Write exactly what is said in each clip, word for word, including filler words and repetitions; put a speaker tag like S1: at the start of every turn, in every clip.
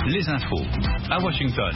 S1: les infos à Washington.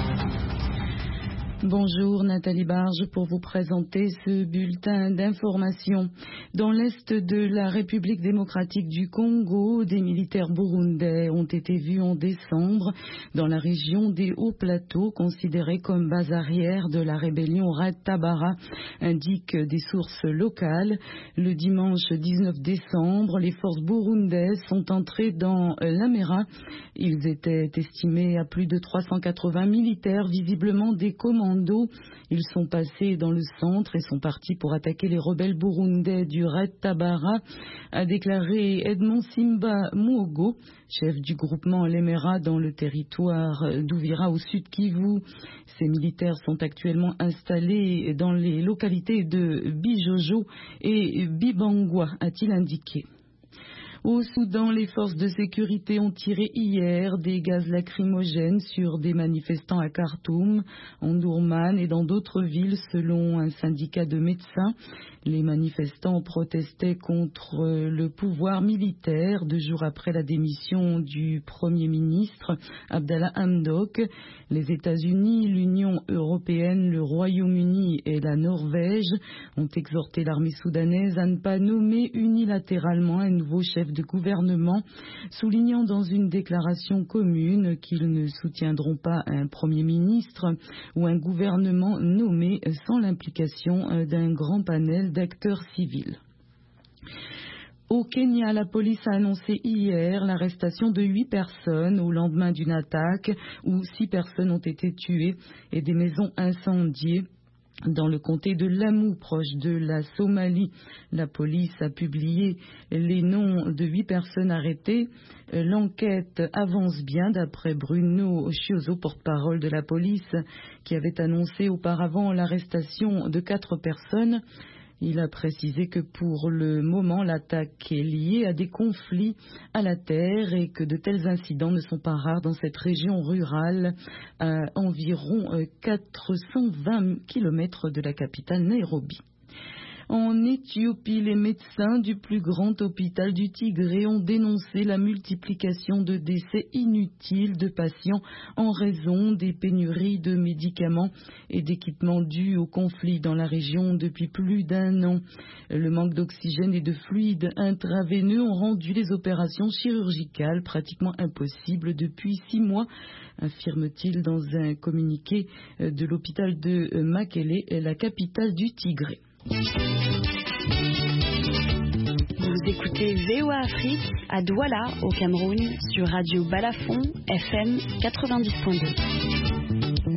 S2: Bonjour, Nathalie Barge pour vous présenter ce bulletin d'information. Dans l'est de la République démocratique du Congo, des militaires burundais ont été vus en décembre dans la région des Hauts Plateaux, considérée comme base arrière de la rébellion Red Tabara, indiquent des sources locales. Le dimanche dix-neuf décembre, les forces burundaises sont entrées dans l'Amera. Ils étaient estimés à plus de trois cent quatre-vingts militaires, visiblement des commandos. Ils sont passés dans le centre et sont partis pour attaquer les rebelles burundais du Red Tabara, a déclaré Edmond Simba Muogo, chef du groupement Lemera dans le territoire d'Uvira au sud Kivu. Ces militaires sont actuellement installés dans les localités de Bijojo et Bibangwa, a-t-il indiqué. Au Soudan, les forces de sécurité ont tiré hier des gaz lacrymogènes sur des manifestants à Khartoum, en Dourman et dans d'autres villes, selon un syndicat de médecins. Les manifestants protestaient contre le pouvoir militaire deux jours après la démission du Premier ministre Abdallah Hamdok. Les États-Unis, l'Union européenne, le Royaume-Uni et la Norvège ont exhorté l'armée soudanaise à ne pas nommer unilatéralement un nouveau chef de gouvernement, soulignant dans une déclaration commune qu'ils ne soutiendront pas un Premier ministre ou un gouvernement nommé sans l'implication d'un grand panel d'acteurs civils. Au Kenya, la police a annoncé hier l'arrestation de huit personnes au lendemain d'une attaque où six personnes ont été tuées et des maisons incendiées dans le comté de Lamu, proche de la Somalie. La police a publié les noms de huit personnes arrêtées. L'enquête avance bien, d'après Bruno Chiozo, porte-parole de la police, qui avait annoncé auparavant l'arrestation de quatre personnes. Il a précisé que pour le moment, l'attaque est liée à des conflits à la terre et que de tels incidents ne sont pas rares dans cette région rurale, à environ quatre cent vingt kilomètres de la capitale Nairobi. En Éthiopie, les médecins du plus grand hôpital du Tigré ont dénoncé la multiplication de décès inutiles de patients en raison des pénuries de médicaments et d'équipements dus au conflit dans la région depuis plus d'un an. Le manque d'oxygène et de fluides intraveineux ont rendu les opérations chirurgicales pratiquement impossibles depuis six mois, affirme-t-il dans un communiqué de l'hôpital de Makele, la capitale du Tigré.
S3: Vous écoutez V O A Afrique à Douala au Cameroun sur Radio Balafon F M quatre-vingt-dix point deux.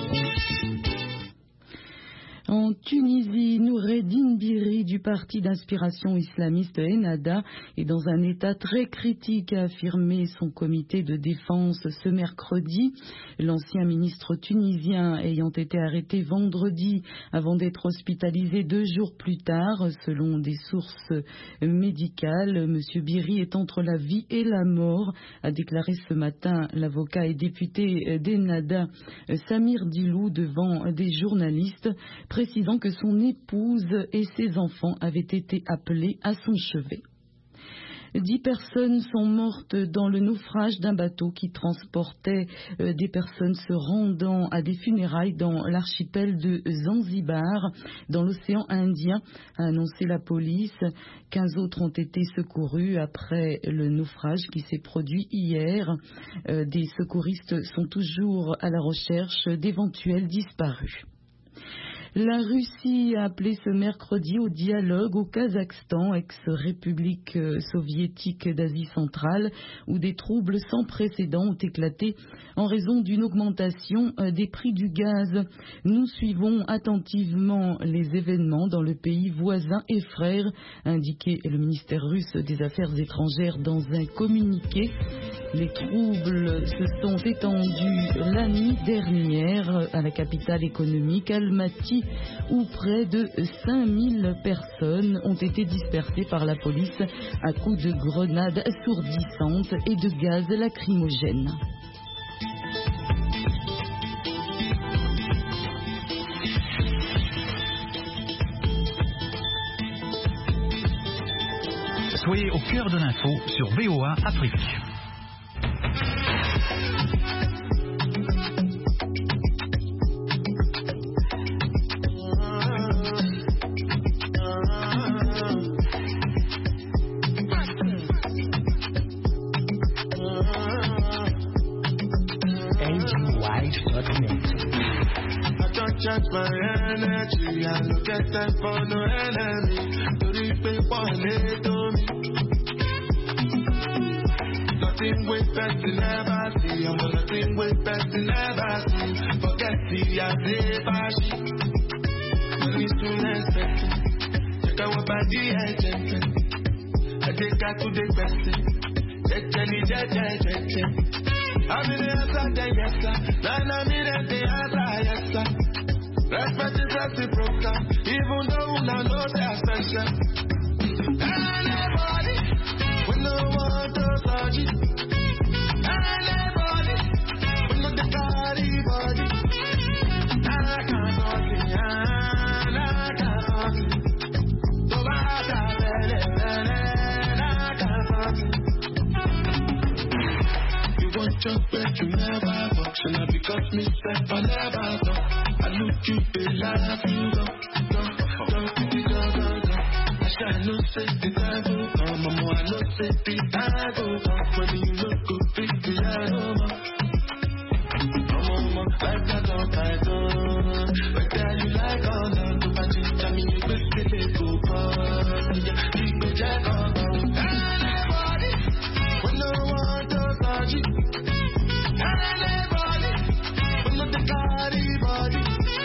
S2: En Tunisie, Noureddine Biri du parti d'inspiration islamiste Ennahda est dans un état très critique, a affirmé son comité de défense ce mercredi. L'ancien ministre tunisien ayant été arrêté vendredi avant d'être hospitalisé deux jours plus tard, selon des sources médicales. M. Biri est entre la vie et la mort, a déclaré ce matin l'avocat et député d'Ennahda Samir Dilou devant des journalistes, précisant que son épouse et ses enfants avaient été appelés à son chevet. Dix personnes sont mortes dans le naufrage d'un bateau qui transportait euh, des personnes se rendant à des funérailles dans l'archipel de Zanzibar, dans l'océan Indien, a annoncé la police. Quinze autres ont été secourus après le naufrage qui s'est produit hier. Euh, des secouristes sont toujours à la recherche d'éventuels disparus. La Russie a appelé ce mercredi au dialogue au Kazakhstan, ex-république soviétique d'Asie centrale, où des troubles sans précédent ont éclaté en raison d'une augmentation des prix du gaz. Nous suivons attentivement les événements dans le pays voisin et frère, a indiqué le ministère russe des Affaires étrangères dans un communiqué. Les troubles se sont étendus la nuit dernière à la capitale économique, Almaty, où près de cinq mille personnes ont été dispersées par la police à coups de grenades assourdissantes et de gaz lacrymogène.
S1: Soyez au cœur de l'info sur V O A Afrique.
S4: boost my energy. I don't get time for no enemy. To reap one to me. Nothing with best in ever see. I'm nothing with best in ever see. Forget the Azebashi. Money soon expected. Check out what body I check. I take out to the best. Check, check, check, check, check. I'm in the answer, yes sir. Then I'm in the answer, yes sir. Respect is reciprocal, even though I know they're special. Anybody, we no want to touch it. Anybody, we no the body body. I can't touch it, I can't touch it. So bad, I can't touch it. You want your bed, you never function. I because me step, I never talk. I look you, they laugh, you go, go, go, go, go, go. I shall not say the devil come, mama, I not say the devil come. When you look good, big, the aroma. Mama, like that, don't I do. But tell you like all that, to my sister, me, you will get it, go, go. You go, jack, go, go. Anybody, we no want to touch it. Anybody, we no the body, body.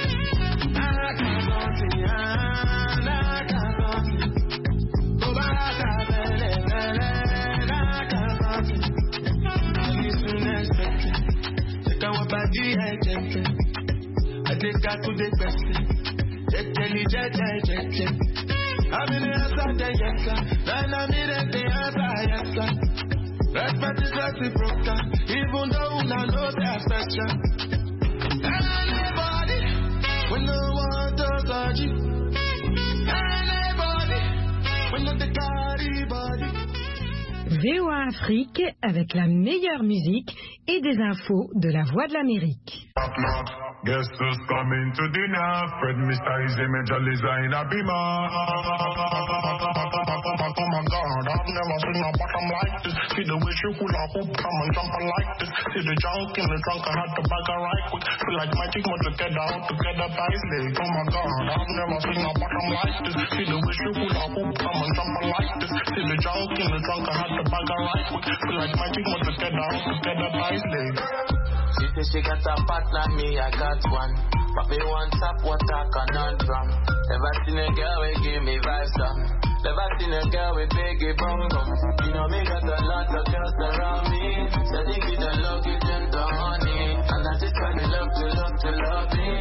S4: I take that to the best. Check, check, check, check, check. I'm in the answer, yes sir. Then I'm in the answer, yes sir. Respect is reciprocal, even though I know they're special. Anybody, we no want to touch it. Anybody, we no the body body.
S5: V O A Afrique avec la meilleure musique et des infos de la Voix de l'Amérique.
S6: Guess who's coming to dinner? Fred Mister Easy Major Liza in a beamer. Oh my God, I've never seen a bottom like this. See the way she hula hoop, come and jump like this. See the junk in the trunk, I had to bag her right quick. Feel like my chick want together, out together, ties leg. Oh my God, I've never seen a bottom like this. See the way she hula hoop, come and jump like this. See the junk in the trunk, I had to bag her right quick. Feel like my chick want together, out together, ties leg.
S7: She said she got a partner, me I got one. But me want tap water conundrum. Never seen a girl with give me vibes some. Never seen a girl with biggie bum bum. You know me got a lot of girls around me. So they give the love, give them the honey. And I just try to love to love to love me.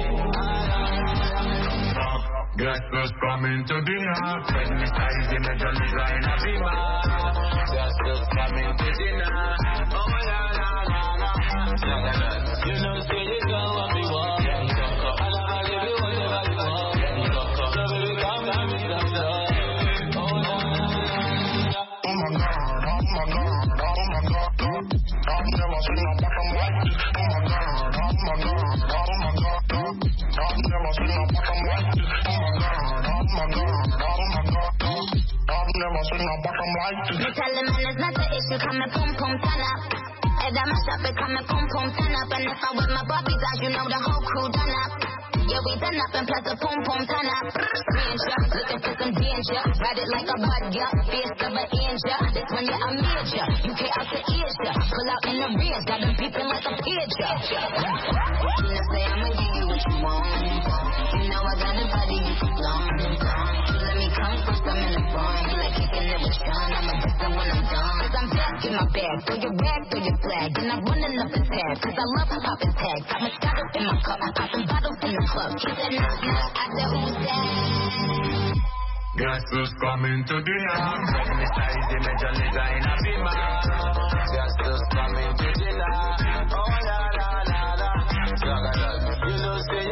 S6: Guess who's coming to dinner? Fred Mister Easy Major Liza in a beamer.
S7: Just who's coming to dinner? Oh la la la la. You know, say you go what we want. I never give you whatever you want. So baby, come and be some love. Oh la la la.
S6: Oh my God, oh my God, oh my God, God. I've never seen a bottom like this. Oh my God, oh my God, oh my God, God. I've never seen a bottom like this. Oh my God, oh my God, oh my God, God. I've never seen a bottom like this.
S8: You tell him man it's not the issue, come and pum pum turn up. Head on my shop, it come and pum pum turn up. And if I'm with my Bobby guys, you know the whole crew done up. Yeah, we done up and plus the pum pum turn up. Danger, looking for some danger. Ride it like a bud, yeah. Fierce of an angel. This one, yeah, I'm major. U K out to Asia. Pull out in the rears, got them beeping like a pager. You know, say I'ma give you what you want. You know I got a body you can long. You let me come first, I'm in the front. You like kicking it with Sean, I'm a different when I'm done. Cause I'm back in my bag, throw your rag, throw your flag. And I'm running up the tag, cause I love popping tags. Got my bottles in my cup, got some bottles in the club. He said, knock, knock, I said, who's that?
S6: Guess who's coming to dinner?
S7: Fred Mister Easy Major Liza in a beamer. Just who's coming to dinner? Oh la la la la. You know, say